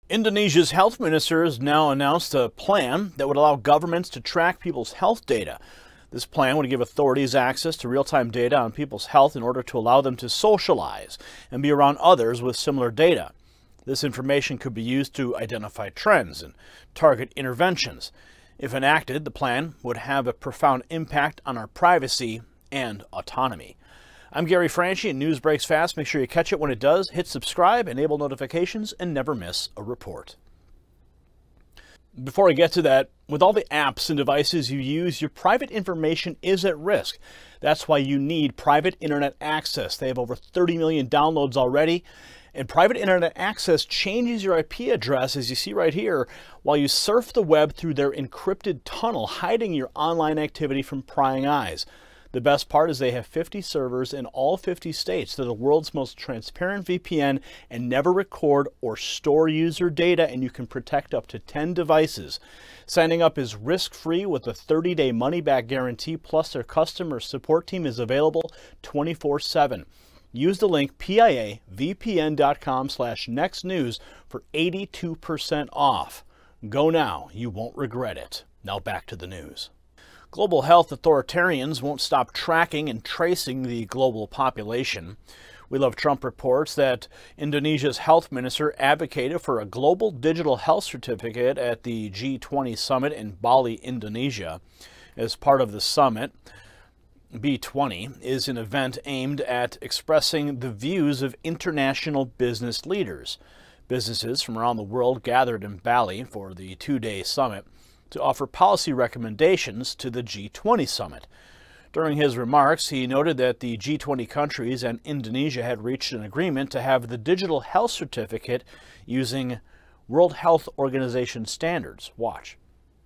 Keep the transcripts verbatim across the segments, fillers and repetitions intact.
Indonesia's health minister has now announced a plan that would allow governments to track people's health data. This plan would give authorities access to real-time data on people's health in order to allow them to socialize and be around others with similar data. This information could be used to identify trends and target interventions. If enacted, the plan would have a profound impact on our privacy and autonomy. I'm Gary Franchi, and News Breaks Fast. Make sure you catch it when it does. Hit subscribe, enable notifications, and never miss a report. Before I get to that, with all the apps and devices you use, your private information is at risk. That's why you need private internet access. They have over thirty million downloads already. And private internet access changes your I P address, as you see right here, while you surf the web through their encrypted tunnel, hiding your online activity from prying eyes. The best part is they have fifty servers in all fifty states. They're the world's most transparent V P N and never record or store user data, and you can protect up to ten devices. Signing up is risk-free with a thirty day money-back guarantee, plus their customer support team is available twenty-four seven. Use the link piavpn.com slash next news for eighty-two percent off. Go now. You won't regret it. Now back to the news. Global health authoritarians won't stop tracking and tracing the global population. We Love Trump reports that Indonesia's health minister advocated for a global digital health certificate at the G twenty summit in Bali, Indonesia. As part of the summit, B twenty is an event aimed at expressing the views of international business leaders. Businesses from around the world gathered in Bali for the two-day summit to offer policy recommendations to the G twenty summit. During his remarks, he noted that the G twenty countries and Indonesia had reached an agreement to have the digital health certificate using World Health Organization standards. Watch.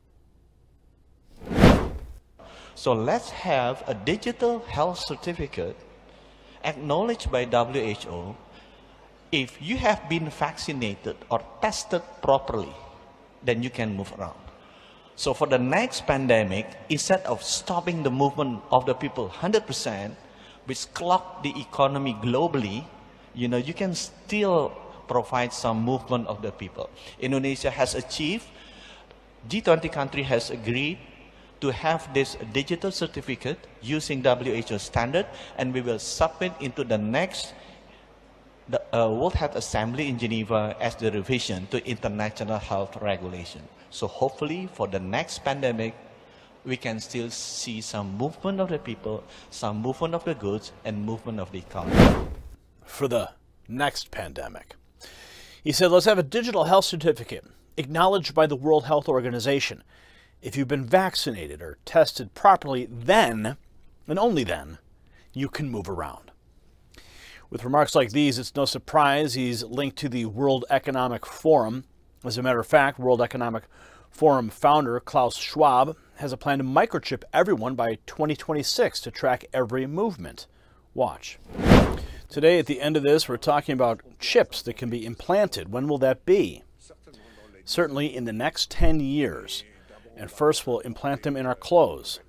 So let's have a digital health certificate acknowledged by W H O if you have been vaccinated or tested properly, then you can move around. So for the next pandemic, instead of stopping the movement of the people one hundred percent, which clogged the economy globally, you know, you can still provide some movement of the people. Indonesia has achieved, G twenty country has agreed to have this digital certificate using W H O standard, and we will submit into the next the uh, World Health Assembly in Geneva as the revision to international health regulation. So hopefully for the next pandemic, we can still see some movement of the people, some movement of the goods, and movement of the economy. For the next pandemic. He said, let's have a digital health certificate acknowledged by the World Health Organization. If you've been vaccinated or tested properly, then, and only then, you can move around. With remarks like these, it's no surprise he's linked to the World Economic Forum. As a matter of fact, World Economic Forum founder Klaus Schwab has a plan to microchip everyone by twenty twenty-six to track every movement. Watch. Today, at the end of this, we're talking about chips that can be implanted. When will that be? Certainly in the next ten years. And first, we'll implant them in our clothes.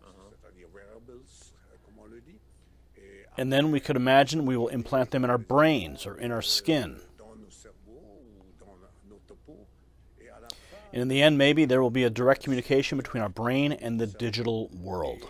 And then we could imagine we will implant them in our brains or in our skin. And in the end, maybe there will be a direct communication between our brain and the digital world.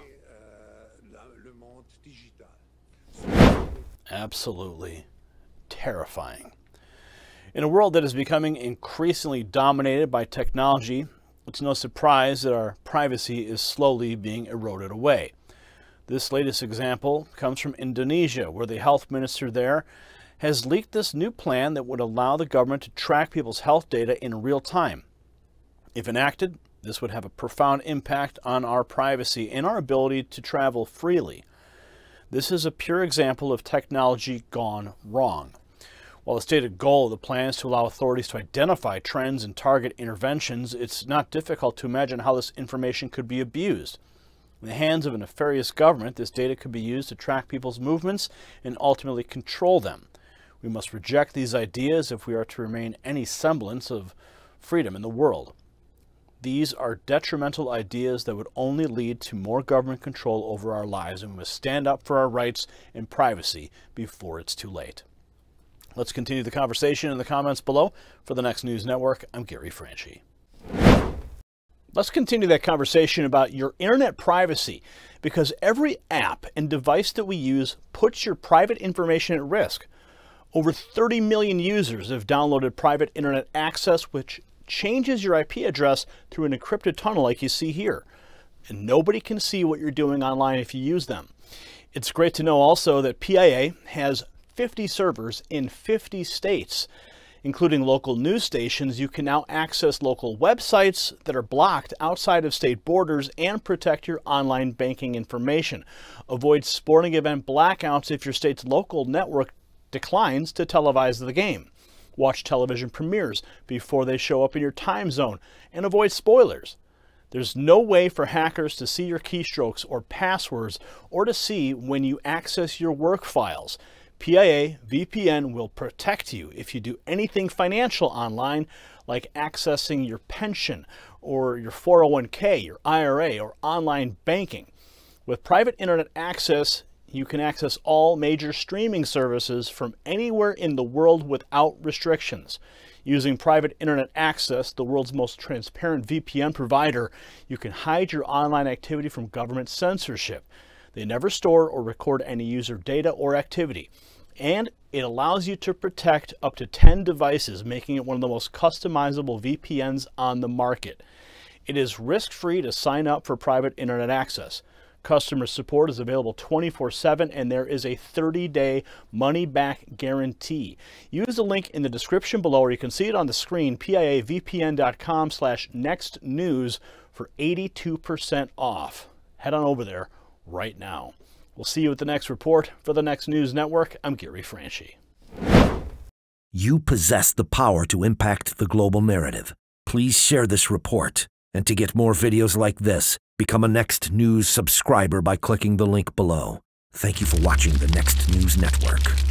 Absolutely terrifying. In a world that is becoming increasingly dominated by technology, it's no surprise that our privacy is slowly being eroded away. This latest example comes from Indonesia, where the health minister there has leaked this new plan that would allow the government to track people's health data in real time. If enacted, this would have a profound impact on our privacy and our ability to travel freely. This is a pure example of technology gone wrong. While the stated goal of the plan is to allow authorities to identify trends and target interventions, it's not difficult to imagine how this information could be abused. In the hands of a nefarious government, this data could be used to track people's movements and ultimately control them. We must reject these ideas if we are to remain any semblance of freedom in the world. These are detrimental ideas that would only lead to more government control over our lives, and we must stand up for our rights and privacy before it's too late. Let's continue the conversation in the comments below. For the Next News Network, I'm Gary Franchi. Let's continue that conversation about your internet privacy, because every app and device that we use puts your private information at risk. Over thirty million users have downloaded private internet access, which changes your I P address through an encrypted tunnel like you see here. And nobody can see what you're doing online if you use them. It's great to know also that P I A has fifty servers in fifty states, including local news stations. You can now access local websites that are blocked outside of state borders and protect your online banking information. Avoid sporting event blackouts if your state's local network declines to televise the game. Watch television premieres before they show up in your time zone, and avoid spoilers. There's no way for hackers to see your keystrokes or passwords, or to see when you access your work files. P I A V P N will protect you if you do anything financial online, like accessing your pension or your four oh one K, your I R A, or online banking. With private internet access, you can access all major streaming services from anywhere in the world without restrictions. Using private internet access, the world's most transparent V P N provider, you can hide your online activity from government censorship. They never store or record any user data or activity. And it allows you to protect up to ten devices, making it one of the most customizable V P Ns on the market. It is risk-free to sign up for private internet access. Customer support is available twenty-four seven, and there is a thirty day money-back guarantee. Use the link in the description below, or you can see it on the screen, P I A V P N dot com slash next news for eighty-two percent off. Head on over there right now. We'll see you at the next report. For the Next News Network, I'm Gary Franchi. You possess the power to impact the global narrative. Please share this report. And to get more videos like this, become a Next News subscriber by clicking the link below. Thank you for watching the Next News Network.